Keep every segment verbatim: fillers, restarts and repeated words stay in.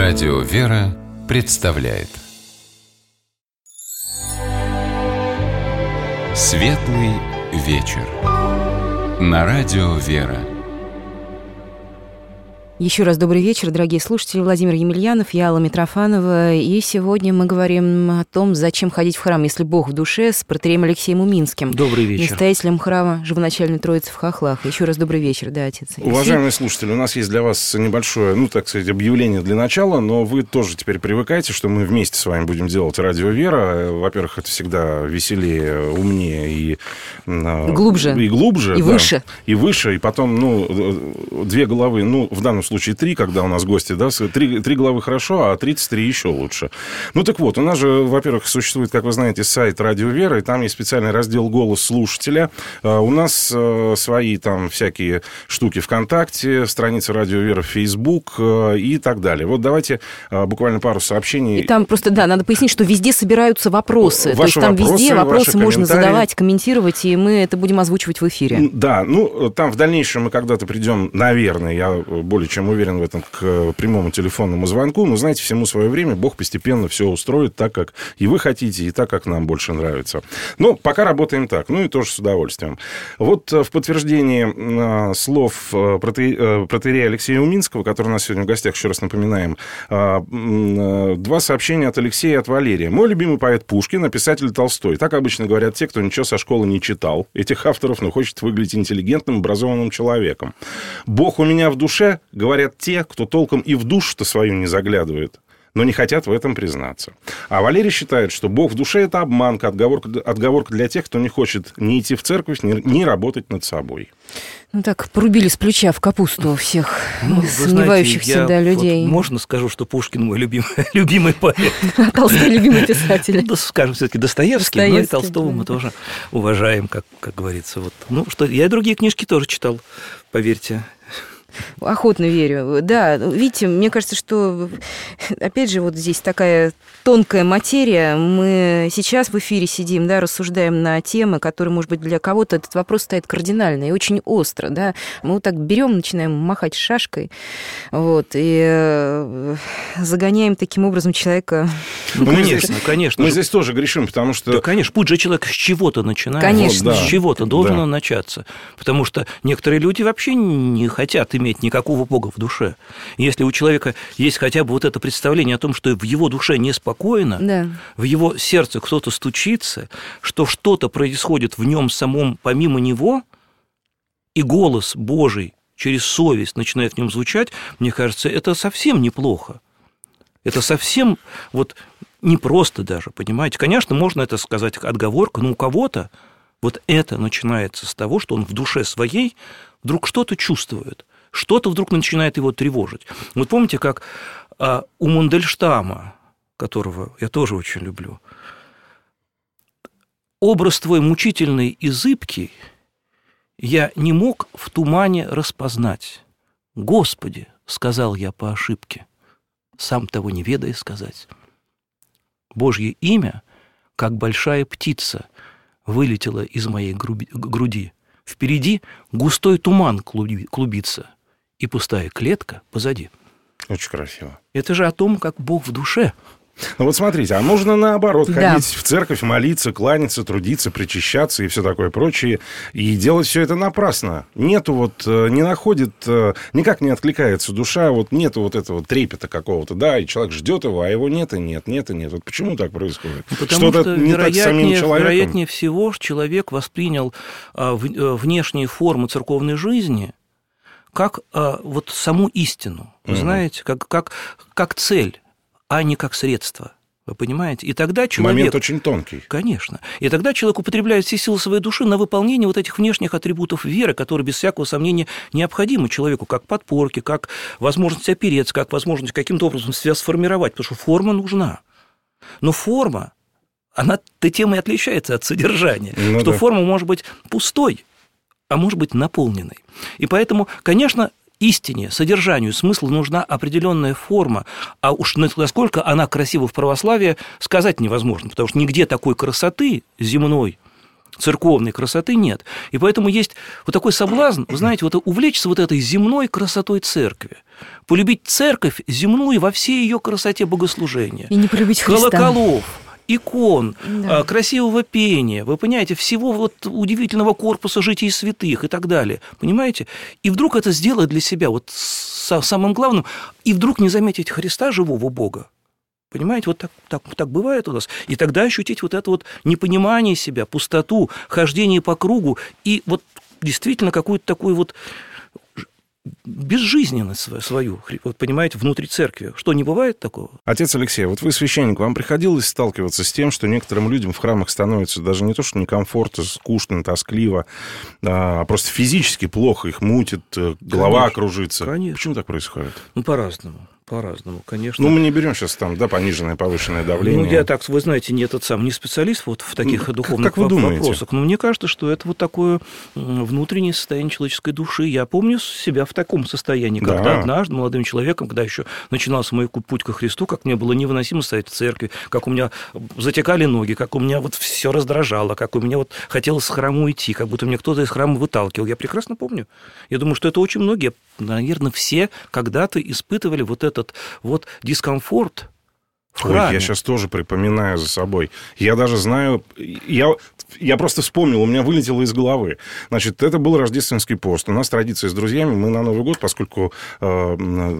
Радио «Вера» представляет Светлый вечер на Радио «Вера». Еще раз добрый вечер, дорогие слушатели. Владимир Емельянов, я Алла Митрофанова. И сегодня мы говорим о том, зачем ходить в храм, если Бог в душе, с протоиереем Алексеем Уминским. Добрый вечер. Настоятелем храма Живоначальной Троицы в Хохлах. Еще раз добрый вечер, да, отец Алексей. Уважаемые слушатели, у нас есть для вас небольшое, ну, так сказать, объявление для начала, но вы тоже теперь привыкайте, что мы вместе с вами будем делать Радио «Вера». Во-первых, это всегда веселее, умнее и... Глубже. И глубже. И да, выше. И выше, и потом, ну, две головы, ну, в данном случае три, когда у нас гости, да, три, три головы хорошо, а тридцать три еще лучше. Ну, так вот, у нас же, во-первых, существует, как вы знаете, сайт Радио «Вера», и там есть специальный раздел «Голос слушателя». У нас свои там всякие штуки ВКонтакте, страница Радио «Вера» в Фейсбук и так далее. Вот давайте буквально пару сообщений. И там просто, да, надо пояснить, что везде собираются вопросы. Ваши То есть там вопросы, везде вопросы можно комментарии. задавать, комментировать, и мы это будем озвучивать в эфире. Да, ну, там в дальнейшем мы когда-то придем, наверное, я более чем уверен в этом, к прямому телефонному звонку. Но, знаете, всему свое время Бог постепенно все устроит так, как и вы хотите, и так, как нам больше нравится. Но пока работаем так, ну и тоже с удовольствием. Вот в подтверждение слов протоиерея Алексея Уминского, который у нас сегодня в гостях, еще раз напоминаем, два сообщения от Алексея и от Валерия. Мой любимый поэт Пушкин, а писатель Толстой. Так обычно говорят те, кто ничего со школы не читал этих авторов, но хочет выглядеть интеллигентным, образованным человеком. Бог у меня в душе, говорят те, кто толком и в душу-то свою не заглядывает, но не хотят в этом признаться. А Валерий считает, что Бог в душе – это обманка, отговорка, отговорка для тех, кто не хочет ни идти в церковь, ни, ни работать над собой. Ну так, порубили с плеча в капусту всех ну, сомневающихся да, людей. Вот можно скажу, что Пушкин мой любимый, любимый поэт. А Толстой любимый писатель. Ну, скажем, все-таки Достоевский, Достоевский, но и Толстого да. мы тоже уважаем, как, как говорится. Вот. Ну, что, я и другие книжки тоже читал, поверьте. Охотно верю. Да, видите, мне кажется, что, опять же, вот здесь такая тонкая материя. Мы сейчас в эфире сидим, да, рассуждаем на темы, которые, может быть, для кого-то этот вопрос стоит кардинально и очень остро, да. Мы вот так берем, начинаем махать шашкой, вот, и загоняем таким образом человека... Ну, конечно, конечно. Мы здесь тоже грешим, потому что... Да, конечно, путь же человек с чего-то начинает. Конечно. Вот, да. С чего-то должен да. он начаться. Потому что некоторые люди вообще не хотят иметь никакого Бога в душе. Если у человека есть хотя бы вот это представление о том, что в его душе неспокойно, да. в его сердце кто-то стучится, что что-то происходит в нем самом помимо него, и голос Божий через совесть начинает в нем звучать, мне кажется, это совсем неплохо. Это совсем вот непросто даже, понимаете? Конечно, можно это сказать отговорка, но у кого-то вот это начинается с того, что он в душе своей вдруг что-то чувствует, что-то вдруг начинает его тревожить. Вот помните, как а, у Мандельштама, которого я тоже очень люблю, образ твой мучительный и зыбкий я не мог в тумане распознать. Господи, сказал я по ошибке, сам того не ведая сказать. Божье имя, как большая птица, вылетело из моей груди. Впереди густой туман клубится, и пустая клетка позади. Очень красиво. Это же о том, как Бог в душе. Ну вот смотрите, а можно наоборот да. ходить в церковь, молиться, кланяться, трудиться, причащаться и все такое прочее, и делать все это напрасно. Нету вот, не находит, никак не откликается душа, вот нету вот этого трепета какого-то, да, и человек ждет его, а его нет и нет, нет и нет. Вот почему так происходит? Потому Что-то что не так с самим человеком? Вероятнее всего человек воспринял внешние формы церковной жизни как вот саму истину, вы угу. знаете, как, как, как цель, а не как средство. Вы понимаете? И тогда человек... Момент очень тонкий. Конечно. И тогда человек употребляет все силы своей души на выполнение вот этих внешних атрибутов веры, которые, без всякого сомнения, необходимы человеку, как подпорки, как возможность опереться, как возможность каким-то образом себя сформировать, потому что форма нужна. Но форма, она-то тем и отличается от содержания, ну, что да. форма может быть пустой, а может быть наполненной. И поэтому, конечно, истине, содержанию, смыслу нужна определенная форма, а уж насколько она красива в православии, сказать невозможно, потому что нигде такой красоты земной, церковной красоты нет. И поэтому есть вот такой соблазн, вы знаете, вот увлечься вот этой земной красотой церкви. полюбить церковь земную во всей ее красоте богослужения. И не полюбить Христа. Колоколов, икон, да. красивого пения, вы понимаете, всего вот удивительного корпуса житий святых и так далее, понимаете? И вдруг это сделать для себя вот самым главным, и вдруг не заметить Христа, живого Бога. Понимаете, вот так, так, так бывает у нас. И тогда ощутить вот это вот непонимание себя, пустоту, хождение по кругу и вот действительно какую-то такую вот безжизненность свою, вот, понимаете, внутри церкви. Что, не бывает такого? Отец Алексей, вот вы священник, вам приходилось сталкиваться с тем, что некоторым людям в храмах становится даже не то, что некомфортно, скучно, тоскливо, а просто физически плохо, их мутит, голова конечно, кружится. Конечно. Почему так происходит? Ну, по-разному. По-разному, конечно. Ну, мы не берем сейчас там, да, пониженное, повышенное давление. Ну, я так, вы знаете, не этот сам, не специалист вот в таких ну, духовных как вы думаете? Вопросах. Но мне кажется, что это вот такое внутреннее состояние человеческой души. Я помню себя в таком состоянии, когда да. однажды молодым человеком, когда еще начинался мой путь ко Христу, как мне было невыносимо стоять в церкви, как у меня затекали ноги, как у меня вот все раздражало, как у меня вот хотелось с храма уйти, как будто меня кто-то из храма выталкивал. Я прекрасно помню. Я думаю, что это очень многие, наверное, все когда-то испытывали вот это этот вот дискомфорт в храме. Ой, я сейчас тоже припоминаю за собой. Я даже знаю... Я, я просто вспомнил, у меня вылетело из головы. Значит, это был рождественский пост. У нас традиция с друзьями. Мы на Новый год, поскольку э,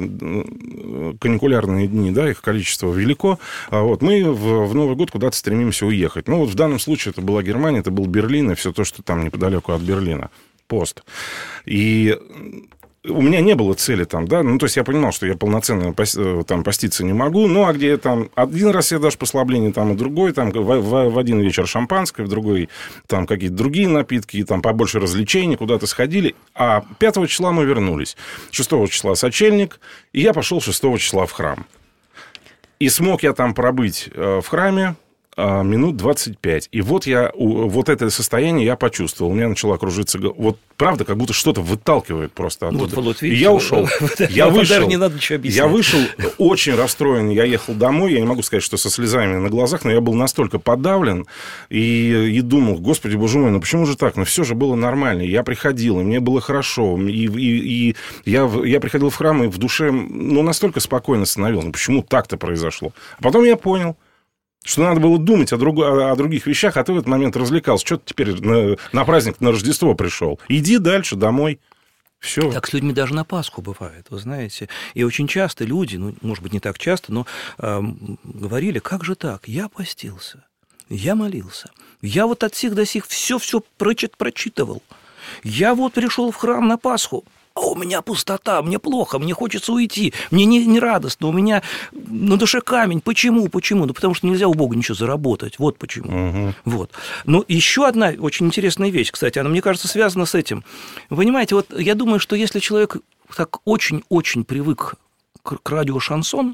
каникулярные дни, да, их количество велико, вот, мы в, в Новый год куда-то стремимся уехать. Ну, вот в данном случае это была Германия, это был Берлин и все то, что там неподалеку от Берлина. Пост. И... У меня не было цели там, да, ну, то есть я понимал, что я полноценно там поститься не могу, ну, а где там один раз я даже послабление, там, и другой, там, в, в, в один вечер шампанское, в другой там какие-то другие напитки, и там побольше развлечений, куда-то сходили, а пятого числа мы вернулись, шестого числа сочельник, и я пошел шестого числа в храм. И смог я там пробыть в храме минут двадцать пять. И вот я, вот это состояние я почувствовал. У меня начала кружиться... Вот правда, как будто что-то выталкивает просто оттуда. Вот, Володь, видите, и я ушел. Я вышел, не надо ничего объяснять. Я вышел очень расстроен. Я ехал домой. Я не могу сказать, что со слезами на глазах, но я был настолько подавлен. И, и думал, господи, боже мой, ну почему же так? Ну все же было нормально. Я приходил, и мне было хорошо. И, и, и я, я приходил в храм, и в душе ну, настолько спокойно становился. Ну почему так-то произошло? А потом я понял, что надо было думать о, друг, о, о других вещах, а ты в этот момент развлекался. Что ты теперь на, на праздник, на Рождество пришел? Иди дальше, домой. Все. Так с людьми даже на Пасху бывает, вы знаете. И очень часто люди, ну, может быть, не так часто, но э, говорили, как же так? Я постился, я молился, я вот от сих до сих все-все прочит, прочитывал. Я вот пришел в храм на Пасху. А у меня пустота, мне плохо, мне хочется уйти, мне не, не радостно, у меня на душе камень. Почему? Почему? Ну, потому что нельзя у Бога ничего заработать. Вот почему. Угу. Вот. Но еще одна очень интересная вещь, кстати, она, мне кажется, связана с этим. Вы понимаете, вот я думаю, что если человек так очень-очень привык к, к радио «Шансон»,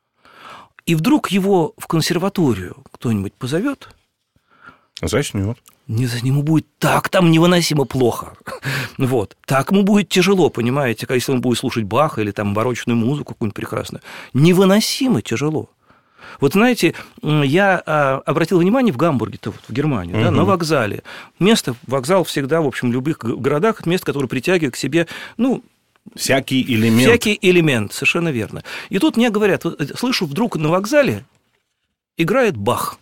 и вдруг его в консерваторию кто-нибудь позовет, заснет. Не, ему будет так там невыносимо плохо. Вот. Так ему будет тяжело, понимаете, если он будет слушать Баха или там барочную музыку какую-нибудь прекрасную. Невыносимо тяжело. Вот знаете, я обратил внимание в Гамбурге, в Германии, угу. да, на вокзале. Место, вокзал всегда, в общем, в любых городах, это место, которое притягивает к себе, ну, всякий элемент. Всякий элемент, совершенно верно. И тут мне говорят, слышу, вдруг на вокзале играет Бах.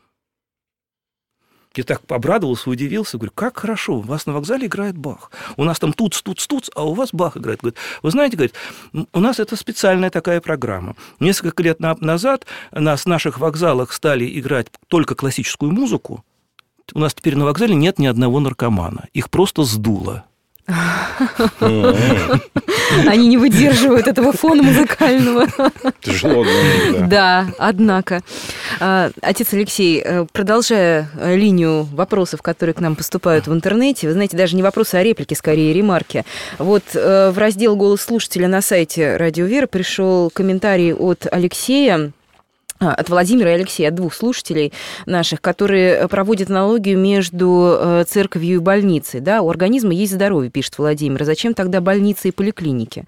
Я так обрадовался, удивился, говорю, как хорошо, у вас на вокзале играет Бах. У нас там туц, туц, туц, а у вас Бах играет. Говорит, вы знаете, говорит, у нас это специальная такая программа. Несколько лет назад на наших вокзалах стали играть только классическую музыку. У нас теперь на вокзале нет ни одного наркомана. Их просто сдуло. Они не выдерживают этого фона музыкального. Тяжело, да. Да, однако. Отец Алексей, продолжая линию вопросов, которые к нам поступают в интернете, вы знаете, даже не вопросы, а реплики, скорее, ремарки. Вот в раздел «Голос слушателя» на сайте «Радио Вера» пришел комментарий от Алексея. от Владимира и Алексея, от двух слушателей наших, которые проводят аналогию между церковью и больницей. Да? У организма есть здоровье, пишет Владимир. А зачем тогда больницы и поликлиники?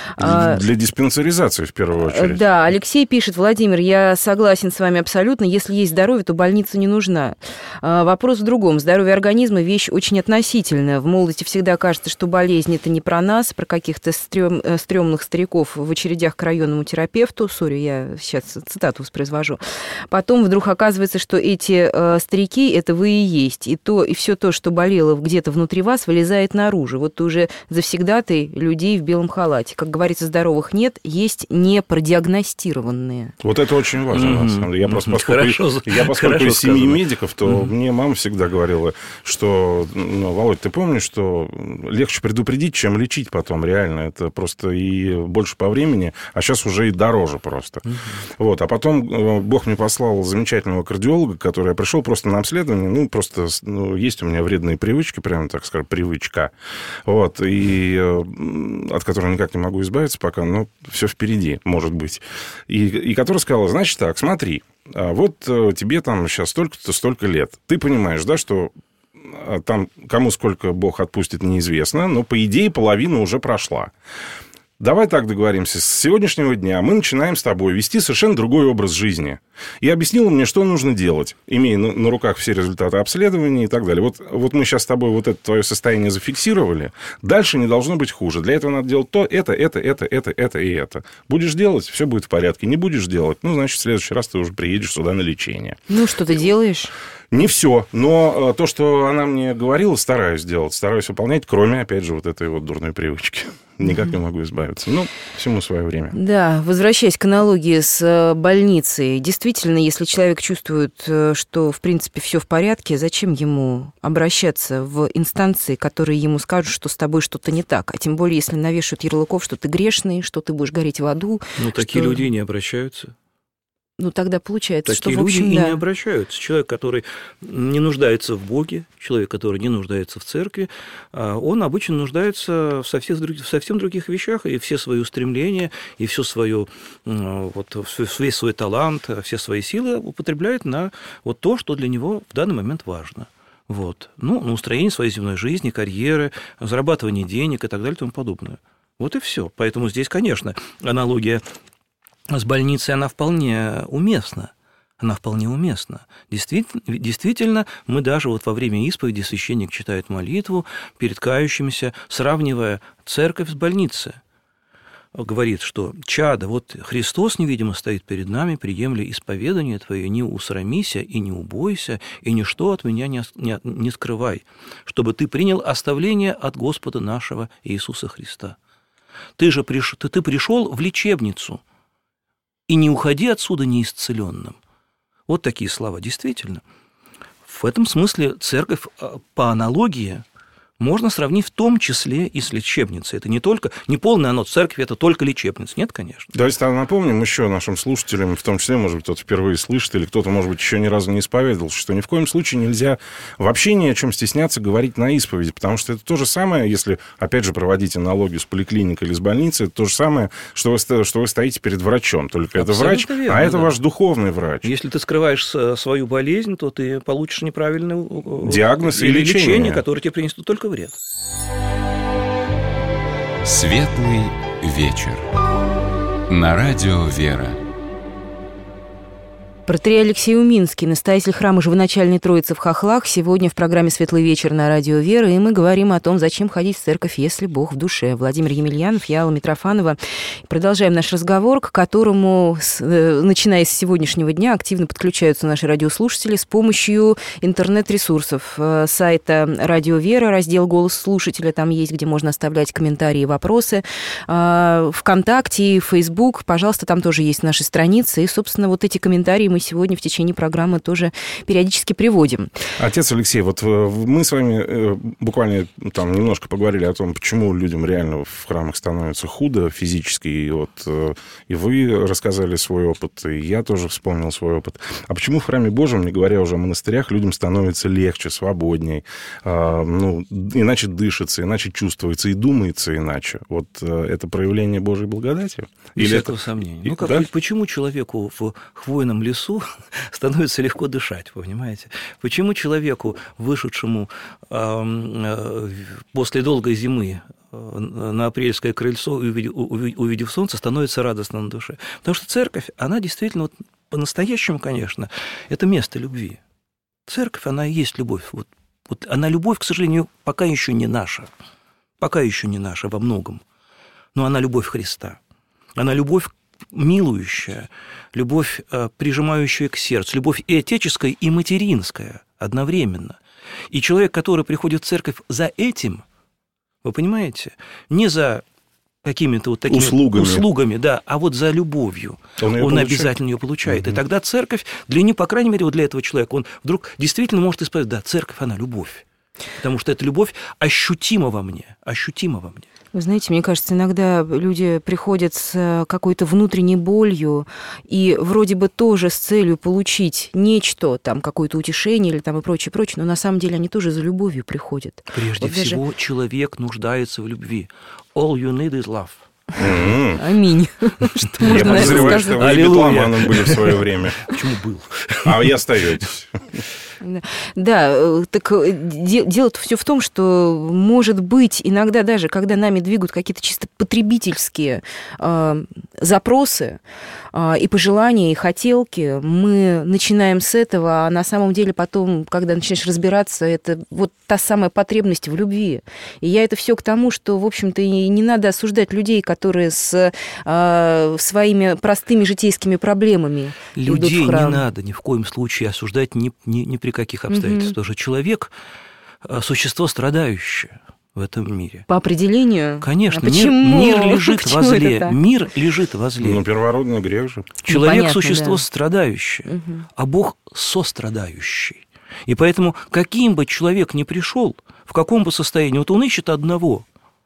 Для диспансеризации, в первую очередь. Да, Алексей пишет: Владимир, я согласен с вами абсолютно. Если есть здоровье, то больница не нужна. Вопрос в другом. Здоровье организма – вещь очень относительная. В молодости всегда кажется, что болезнь – это не про нас, про каких-то стрём, стрёмных стариков в очередях к районному терапевту. Сори, я сейчас цитату произвожу. Потом вдруг оказывается, что эти э, старики – это вы и есть. И, то, и все то, что болело где-то внутри вас, вылезает наружу. Вот ты уже завсегдатый людей в белом халате. Как говорится, здоровых нет, есть непродиагностированные. Вот это очень важно, mm-hmm. на самом деле. Я просто, поскольку, хорошо, я, поскольку из семьи медиков, то mm-hmm. мне мама всегда говорила, что, ну, Володь, ты помнишь, что легче предупредить, чем лечить потом, реально. Это просто и больше по времени, а сейчас уже и дороже просто. Mm-hmm. Вот. А потом Бог мне послал замечательного кардиолога, который я пришел просто на обследование. Ну, просто ну, есть у меня вредные привычки, прямо так скажем, привычка. Вот, и от которой никак не могу избавиться пока, но все впереди, может быть. И, и который сказал: значит так, смотри, вот тебе там сейчас столько-то, столько лет. Ты понимаешь, да, что там кому сколько Бог отпустит, неизвестно, но, по идее, половина уже прошла. Давай так договоримся. С сегодняшнего дня мы начинаем с тобой вести совершенно другой образ жизни. И объяснила мне, что нужно делать, имея на, на руках все результаты обследования и так далее. Вот, вот мы сейчас с тобой вот это твое состояние зафиксировали. Дальше не должно быть хуже. Для этого надо делать то, это, это, это, это, это и это. Будешь делать, все будет в порядке. Не будешь делать, ну, значит, в следующий раз ты уже приедешь сюда на лечение. Ну, что ты делаешь? Не все, но то, что она мне говорила, стараюсь делать, стараюсь выполнять, кроме, опять же, вот этой вот дурной привычки. Никак не могу избавиться. Ну, всему свое время. Да, возвращаясь к аналогии с больницей, действительно, если человек чувствует, что, в принципе, все в порядке, зачем ему обращаться в инстанции, которые ему скажут, что с тобой что-то не так? А тем более, если навешают ярлыков, что ты грешный, что ты будешь гореть в аду. Ну, такие что... люди не обращаются. Ну, тогда получается, Такие что, в общем, люди да. и не обращаются. Человек, который не нуждается в Боге, человек, который не нуждается в церкви, он обычно нуждается в совсем, в совсем других вещах, и все свои устремления, и все свое, вот, весь свой талант, все свои силы употребляет на вот то, что для него в данный момент важно. Вот. Ну, на устроение своей земной жизни, карьеры, зарабатывание денег и так далее и тому подобное. Вот и все. Поэтому здесь, конечно, аналогия с больницей, она вполне уместна. Она вполне уместна. Действительно, действительно, мы даже вот во время исповеди священник читает молитву перед кающимися, сравнивая церковь с больницей. Говорит, что «Чадо, вот Христос невидимо стоит перед нами, приемля исповедание Твое, не усрамися и не убойся, и ничто от меня не, не, не скрывай, чтобы Ты принял оставление от Господа нашего Иисуса Христа. Ты же приш, ты, ты пришел в лечебницу, и не уходи отсюда неисцеленным». Вот такие слова. Действительно, в этом смысле церковь по аналогии можно сравнить в том числе и с лечебницей. Это не только, не полный анод церкви, это только лечебница. Нет, конечно. Давайте напомним еще нашим слушателям, в том числе, может быть, кто-то впервые слышит, или кто-то, может быть, еще ни разу не исповедовался, что ни в коем случае нельзя вообще ни о чем стесняться говорить на исповеди, потому что это то же самое, если, опять же, проводить аналогию с поликлиникой или с больницей, это то же самое, что вы, что вы стоите перед врачом. Только абсолютно это врач, верно, а это да. ваш духовный врач. Если ты скрываешь свою болезнь, то ты получишь неправильный диагноз и лечение, лечение, которое тебе принесет только вред. Светлый вечер. На радио «Вера». Протоиерей Алексей Уминский, настоятель храма Живоначальной Троицы в Хохлах, сегодня в программе «Светлый вечер» на радио «Вера», и мы говорим о том, зачем ходить в церковь, если Бог в душе. Владимир Емельянов, я, Алла Митрофанова. Продолжаем наш разговор, к которому, начиная с сегодняшнего дня, активно подключаются наши радиослушатели с помощью интернет-ресурсов. Сайта «Радио Вера», раздел «Голос слушателя», там есть, где можно оставлять комментарии и вопросы. ВКонтакте и Фейсбук, пожалуйста, там тоже есть наши страницы, и, собственно, вот эти комментарии мы мы сегодня в течение программы тоже периодически приводим. Отец Алексей, вот мы с вами буквально там немножко поговорили о том, почему людям реально в храмах становится худо физически, и вот и вы рассказали свой опыт, и я тоже вспомнил свой опыт. А почему в храме Божьем, не говоря уже о монастырях, людям становится легче, свободней, ну, иначе дышится, иначе чувствуется и думается иначе? Вот это проявление Божьей благодати? Без Или всякого это... сомнения. Ну, как, да? Почему человеку в хвойном лесу становится легко дышать, вы понимаете? Почему человеку, вышедшему э, после долгой зимы на апрельское крыльцо, увидев, увидев солнце, становится радостно на душе? Потому что церковь, она действительно, вот, по-настоящему, конечно, это место любви. Церковь, она и есть любовь. Вот, вот она любовь, к сожалению, пока еще не наша. Пока еще не наша во многом. Но она любовь Христа. Она любовь милующая, любовь, прижимающая к сердцу, любовь и отеческая, и материнская одновременно. И человек, который приходит в церковь за этим, вы понимаете, не за какими-то вот такими услугами, услугами да, а вот за любовью. Он, он обязательно ее получает. Угу. И тогда церковь, для него, по крайней мере, вот для этого человека, он вдруг действительно может исповедовать, да, церковь, она любовь. Потому что эта любовь ощутима во мне, ощутима во мне. Вы знаете, мне кажется, иногда люди приходят с какой-то внутренней болью и вроде бы тоже с целью получить нечто, там, какое-то утешение или там и прочее, прочее, но на самом деле они тоже за любовью приходят. Прежде вот всего, даже... человек нуждается в любви. All you need is love. Mm-hmm. Аминь. Я подозреваю, что вы битломаном были в свое время. Почему был? А вы остаетесь. Да, так дело-то все в том, что, может быть, иногда даже, когда нами двигают какие-то чисто потребительские э, запросы э, и пожелания, и хотелки, мы начинаем с этого, а на самом деле потом, когда начинаешь разбираться, это вот та самая потребность в любви. И я это все к тому, что, в общем-то, и не надо осуждать людей, которые с э, своими простыми житейскими проблемами людей идут в храм. Не надо ни в коем случае осуждать ни, ни, ни при каких обстоятельствах. Потому что человек – существо страдающее в этом мире. По определению? Конечно. А почему? Мир, мир лежит почему возле. Мир лежит возле. Ну, первородный грех же. Человек ну, – существо да. страдающее, угу. а Бог – сострадающий. И поэтому, каким бы человек ни пришел, в каком бы состоянии, вот он ищет одного,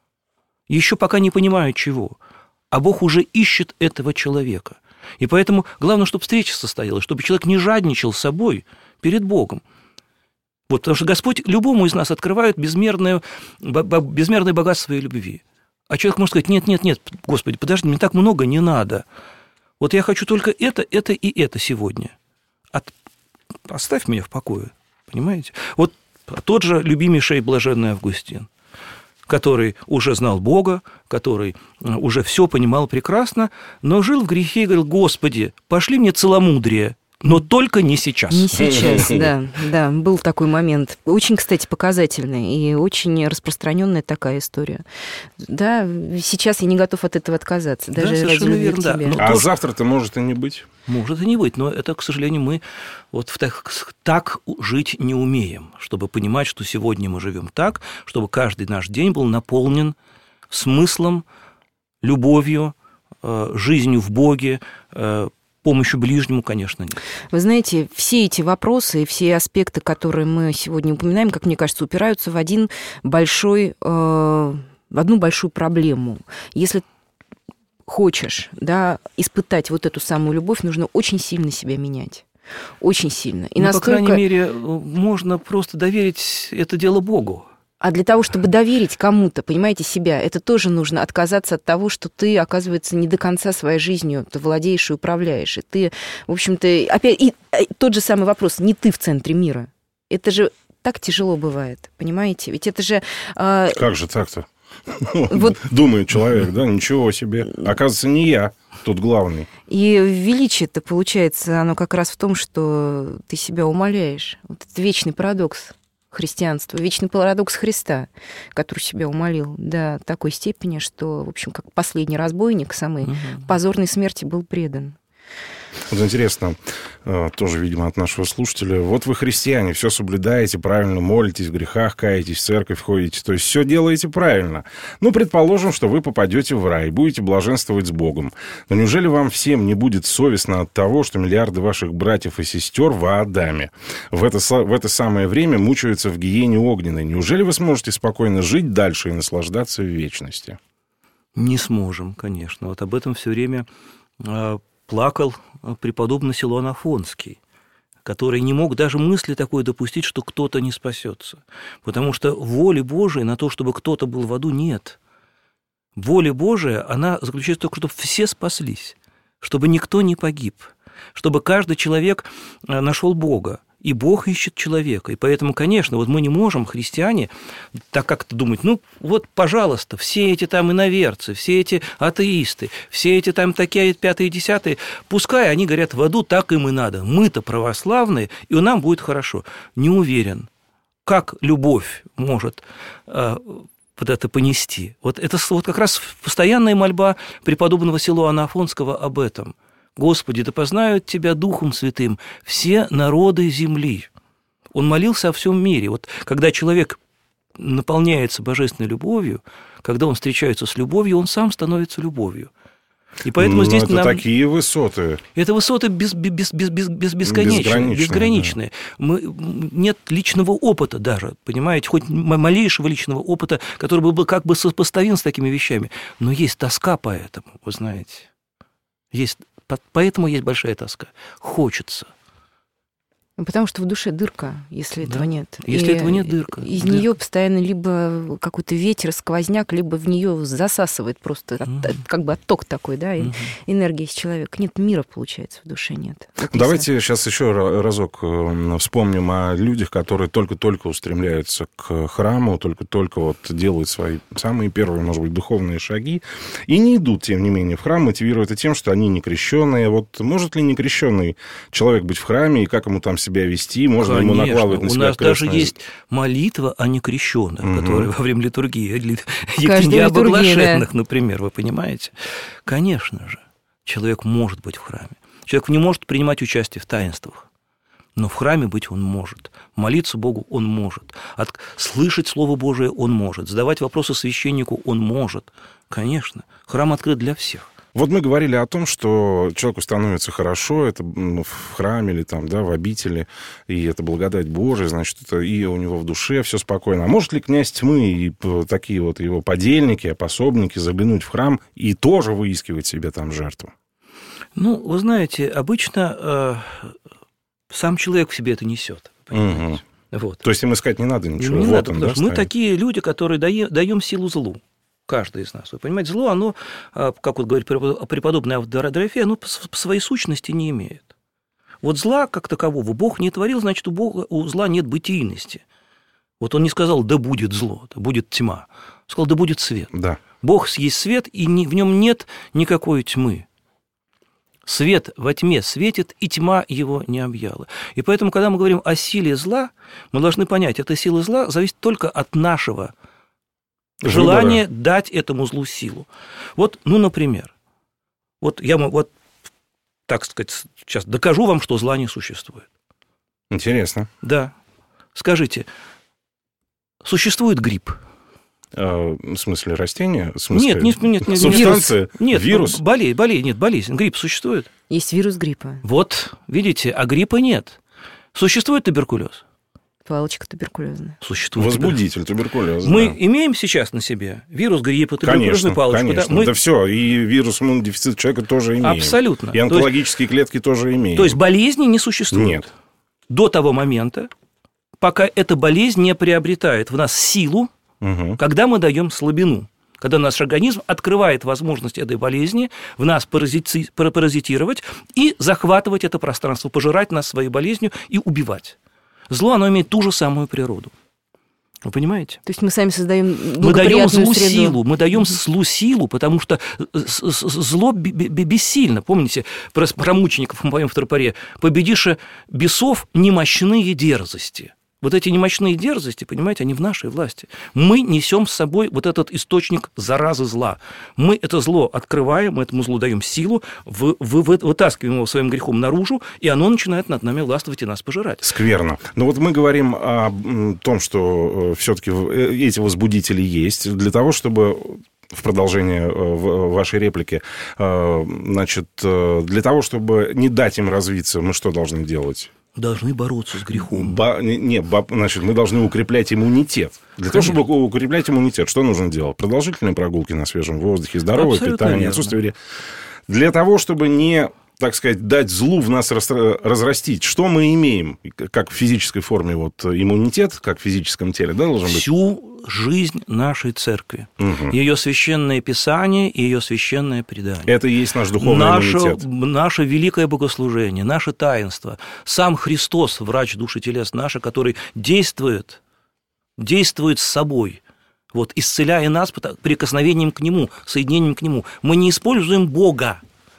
еще пока не понимает чего, а Бог уже ищет этого человека. И поэтому главное, чтобы встреча состоялась, чтобы человек не жадничал собой перед Богом. Вот, потому что Господь любому из нас открывает безмерное, безмерное богатство своей любви. А человек может сказать, нет, нет, нет, Господи, подожди, мне так много не надо. Вот я хочу только это, это и это сегодня. От... Оставь меня в покое, понимаете? Вот тот же любимейший блаженный Августин, который уже знал Бога, который уже все понимал прекрасно, но жил в грехе и говорил, Господи, пошли мне целомудрие, но только не сейчас. Не сейчас, да, да, был такой момент. Очень, кстати, показательный и очень распространенная такая история. Да, сейчас я не готов от этого отказаться, даже да, ради любви к да. тебе. Но а тоже... завтра-то может и не быть. Может и не быть, но это, к сожалению, мы вот так, так жить не умеем, чтобы понимать, что сегодня мы живем так, чтобы каждый наш день был наполнен смыслом, любовью, жизнью в Боге, помощью ближнему, конечно, нет. Вы знаете, все эти вопросы и все аспекты, которые мы сегодня упоминаем, как мне кажется, упираются в один большой, в одну большую проблему. Если хочешь, да, испытать вот эту самую любовь, нужно очень сильно себя менять. Очень сильно. И ну, настолько... по крайней мере, можно просто доверить это дело Богу. А для того, чтобы доверить кому-то, понимаете, себя, это тоже нужно отказаться от того, что ты, оказывается, не до конца своей жизнью ты владеешь и управляешь. И ты, в общем-то, опять и тот же самый вопрос, не ты в центре мира. Это же так тяжело бывает, понимаете? Ведь это же... Как же так-то? Вот. Думает человек, да, ничего себе. Оказывается, не я тут главный. И величие-то, получается, оно как раз в том, что ты себя умаляешь. Вот это вечный парадокс христианства, вечный парадокс Христа, который себя умолил до такой степени, что, в общем, как последний разбойник, самой угу. позорной смерти был предан. Вот интересно, тоже, видимо, от нашего слушателя. Вот вы христиане, все соблюдаете, правильно молитесь, в грехах каетесь, в церковь ходите, то есть все делаете правильно. Ну, предположим, что вы попадете в рай, будете блаженствовать с Богом. Но неужели вам всем не будет совестно от того, что миллиарды ваших братьев и сестер в Аадаме в это, в это самое время мучаются в гиене огненной? Неужели вы сможете спокойно жить дальше и наслаждаться в вечности? Не сможем, конечно. Вот об этом все время плакал преподобный Силуан Афонский, который не мог даже мысли такой допустить, что кто-то не спасется. Потому что воли Божией на то, чтобы кто-то был в аду, нет. Воля Божия, она заключается только, чтобы все спаслись, чтобы никто не погиб, чтобы каждый человек нашел Бога. И Бог ищет человека. И поэтому, конечно, вот мы не можем, христиане, так как-то думать, ну, вот, пожалуйста, все эти там иноверцы, все эти атеисты, все эти там такие пятые, десятые, пускай они горят в аду, так им и надо. Мы-то православные, и нам будет хорошо. Не уверен, как любовь может э, вот это понести. Вот это вот как раз постоянная мольба преподобного Силуана Афонского об этом. Господи, да познают Тебя Духом Святым все народы земли. Он молился о всем мире. Вот когда человек наполняется божественной любовью, когда он встречается с любовью, он сам становится любовью. И поэтому Но здесь это нам... такие высоты. Это высоты без, без, без, без, без бесконечные, безграничные. безграничные. Да. Мы, нет личного опыта даже, понимаете, хоть малейшего личного опыта, который был бы как бы сопоставим с такими вещами. Но есть тоска по этому, вы знаете. Есть... Поэтому есть большая тоска. Хочется. Потому что в душе дырка, если этого да. нет. Если и этого нет, дырка. Из да. нее постоянно либо какой-то ветер, сквозняк, либо в нее засасывает просто угу. от, как бы отток такой, да, и угу. энергия из человека. Нет мира, получается, в душе нет. Вот Давайте если... сейчас еще разок вспомним о людях, которые только-только устремляются к храму, только-только вот делают свои самые первые, может быть, духовные шаги, и не идут, тем не менее, в храм, мотивируя это тем, что они не крещенные. Вот может ли не крещенный человек быть в храме, и как ему там себя вести, можно Конечно. ему накладывать на себя У нас крестное... даже есть молитва о некрещенных, угу. которая во время литургии, не об оглашенных, да. например, вы понимаете? Конечно же, человек может быть в храме. Человек не может принимать участие в таинствах, но в храме быть он может. Молиться Богу он может. От... Слышать Слово Божие он может. Задавать вопросы священнику он может. Конечно, храм открыт для всех. Вот мы говорили о том, что человеку становится хорошо, это в храме или там, да, в обители, и это благодать Божия, значит, это и у него в душе все спокойно. А может ли князь тьмы и такие вот его подельники, пособники заглянуть в храм и тоже выискивать себе там жертву? Ну, вы знаете, обычно э, сам человек в себе это несет. Угу. Вот. То есть им искать не надо ничего? Не вот надо, он, потому да, что мы стоит? такие люди, которые даем, даем силу злу. Каждый из нас. Вы понимаете, зло, оно, как вот говорит преподобный Дорофей, оно по своей сущности не имеет. Вот зла, как такового, Бог не творил, значит, у Бога, у зла нет бытийности. Вот он не сказал, да будет зло, да будет тьма. Он сказал, да будет свет. Да. Бог есть свет, и в нем нет никакой тьмы. Свет во тьме светит, и тьма его не объяла. И поэтому, когда мы говорим о силе зла, мы должны понять, эта сила зла зависит только от нашего желание Выбора. Дать этому злу силу. Вот, ну, например, вот я, вот, так сказать, сейчас докажу вам, что зла не существует. Интересно. Да. Скажите, существует грипп? А, в смысле растения? В смысле нет, нет, нет, нет. Субстанция? Нет, вирус? Болезнь, болезнь, нет, болезнь. Грипп существует? Есть вирус гриппа. Вот, видите, а гриппа нет. Существует туберкулез? Палочка туберкулезная. Существует. Возбудитель туберкулеза. Мы да. имеем сейчас на себе вирус гриппа, туберкулезную палочку. Конечно, да? Мы... да все, и вирус иммунодефицита человека тоже имеем. Абсолютно. И онкологические есть... клетки тоже имеем. То есть болезни не существует? Нет. До того момента, пока эта болезнь не приобретает в нас силу, угу. когда мы даем слабину. Когда наш организм открывает возможность этой болезни в нас паразити... паразитировать и захватывать это пространство, пожирать нас своей болезнью и убивать. Зло, оно имеет ту же самую природу. Вы понимаете? То есть мы сами создаем мы даем злу среду. силу, мы даем злу силу, потому что зло бессильно. Помните про мучеников, мы поем в тропаре, победише бесов немощные дерзости. Вот эти немощные дерзости, понимаете, они в нашей власти. Мы несем с собой вот этот источник заразы зла. Мы это зло открываем, мы этому злу даем силу, вы, вы, вытаскиваем его своим грехом наружу, и оно начинает над нами властвовать и нас пожирать. Скверно. Но вот мы говорим о том, что все-таки эти возбудители есть для того, чтобы... В продолжение вашей реплики, значит, для того, чтобы не дать им развиться, мы что должны делать? Должны бороться с грехом. Бо... Не, бо... значит, мы должны укреплять иммунитет. Для Конечно. того, чтобы укреплять иммунитет, что нужно делать? Продолжительные прогулки на свежем воздухе, здоровое Абсолютно питание, верно. Отсутствие... Для того, чтобы не... так сказать, дать злу в нас разрастить. Что мы имеем, как в физической форме, вот иммунитет, как в физическом теле, да, должен быть? Всю жизнь нашей церкви. Угу. Ее священное писание и ее священное предание. Это и есть наш духовный наше, иммунитет. Наше великое богослужение, наше таинство. Сам Христос, врач души телес наших, который действует, действует с собой, вот, исцеляя нас прикосновением к Нему, соединением к Нему. Мы не используем Бога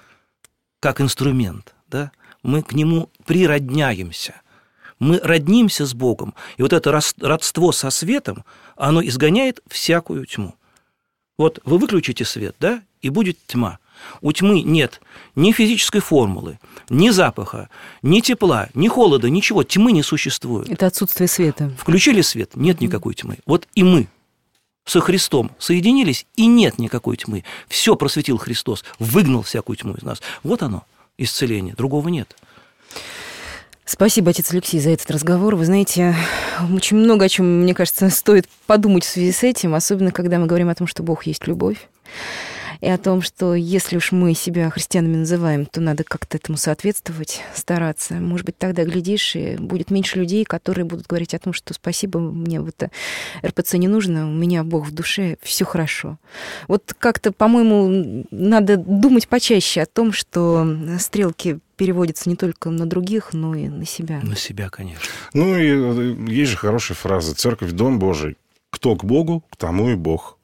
как инструмент, да? Мы к Нему природняемся, мы роднимся с Богом, и вот это родство со светом, оно изгоняет всякую тьму. Вот вы выключите свет, да, и будет тьма. У тьмы нет ни физической формулы, ни запаха, ни тепла, ни холода, ничего, тьмы не существует. Это отсутствие света. Включили свет, нет никакой тьмы. Вот и мы со Христом соединились, и нет никакой тьмы. Все просветил Христос, выгнал всякую тьму из нас. Вот оно, исцеление, другого нет. Спасибо, отец Алексей, за этот разговор. Вы знаете, очень много о чем, мне кажется, стоит подумать в связи с этим, особенно когда мы говорим о том, что Бог есть любовь, и о том, что если уж мы себя христианами называем, то надо как-то этому соответствовать, стараться. Может быть, тогда, глядишь, и будет меньше людей, которые будут говорить о том, что спасибо, мне вот это эр пэ цэ не нужно, у меня Бог в душе, все хорошо. Вот как-то, по-моему, надо думать почаще о том, что стрелки переводятся не только на других, но и на себя. На себя, конечно. Ну, и есть же хорошая фраза: «Церковь – дом Божий. Кто к Богу, к тому и Бог».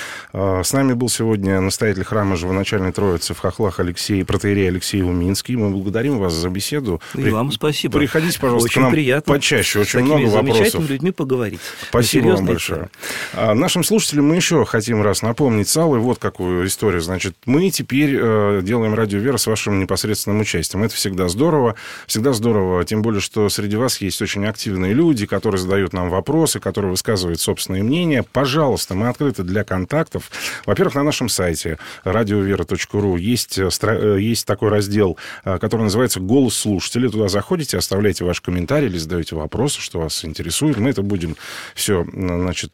С нами был сегодня настоятель храма Живоначальной Троицы в Хохлах Алексей, протоиерей Алексей Уминский. Мы благодарим вас за беседу. И При... вам спасибо. Приходите, пожалуйста, очень к нам приятно почаще. Очень с много вопросов. С замечательными людьми поговорить. Спасибо вам большое. А нашим слушателям мы еще хотим раз напомнить с Аллой вот какую историю. Значит, мы теперь э, делаем «Радио Вера» с вашим непосредственным участием. Это всегда здорово. Всегда здорово, тем более, что среди вас есть очень активные люди, которые задают нам вопросы, которые высказывают собственное мнение. Пожалуйста, мы открыты для контактов. Во-первых, на нашем сайте радиовера точка ру есть, есть такой раздел, который называется «Голос слушателя». Туда заходите, оставляйте ваш комментарий или задаете вопросы, что вас интересует. Мы это будем все, значит,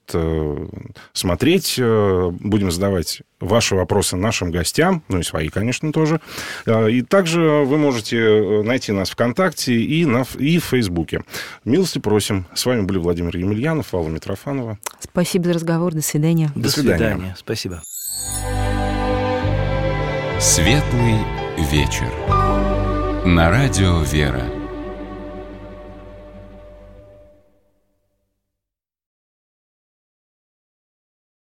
смотреть, будем задавать ваши вопросы нашим гостям, ну и свои, конечно, тоже. И также вы можете найти нас ВКонтакте и, на, и в Фейсбуке. Милости просим. С вами были Владимир Емельянов, Алла Митрофанова. Спасибо за разговор. До свидания. До, До свидания. свидания. Спасибо. Светлый вечер. На радио «Вера».